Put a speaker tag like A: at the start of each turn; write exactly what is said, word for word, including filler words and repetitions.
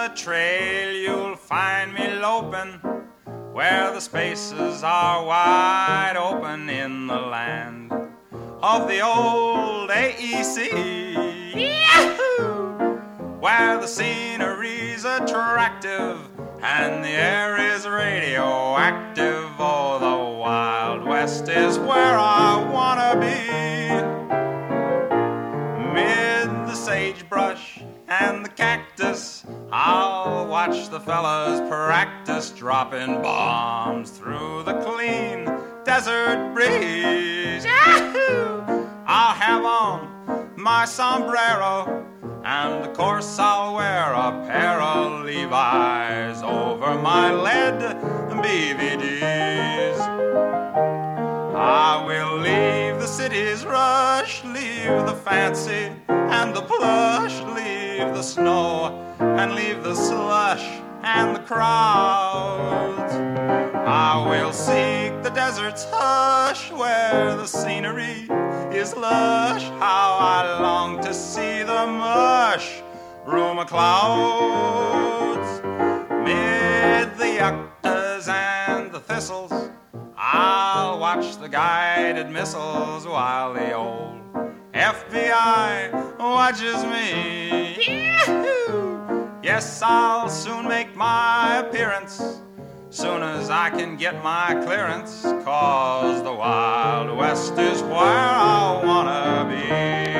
A: the trail, you'll find me loping where the spaces are wide open in the land of the old A E C. Yahoo! Where the scenery's attractive and the air is radioactive. Oh, the Wild West is where I wanna be. Mid the sagebrush and the cactus, I'll watch the fellas practice dropping bombs through the clean desert breeze. Yahoo! I'll have on my sombrero, and of course I'll wear a pair of Levi's over my lead B V Ds. I will leave the city's rush, leave the fancy and the plush, leave the snow and leave the slush and the crowds. I will seek the desert's hush where the scenery is lush. How I long to see the mush room of clouds. Mid the yuccas and the thistles, I'll watch the guided missiles while the old F B I watches me. Yahoo! Yes, I'll soon make my appearance, soon as I can get my clearance, 'cause the Wild West is where I wanna be.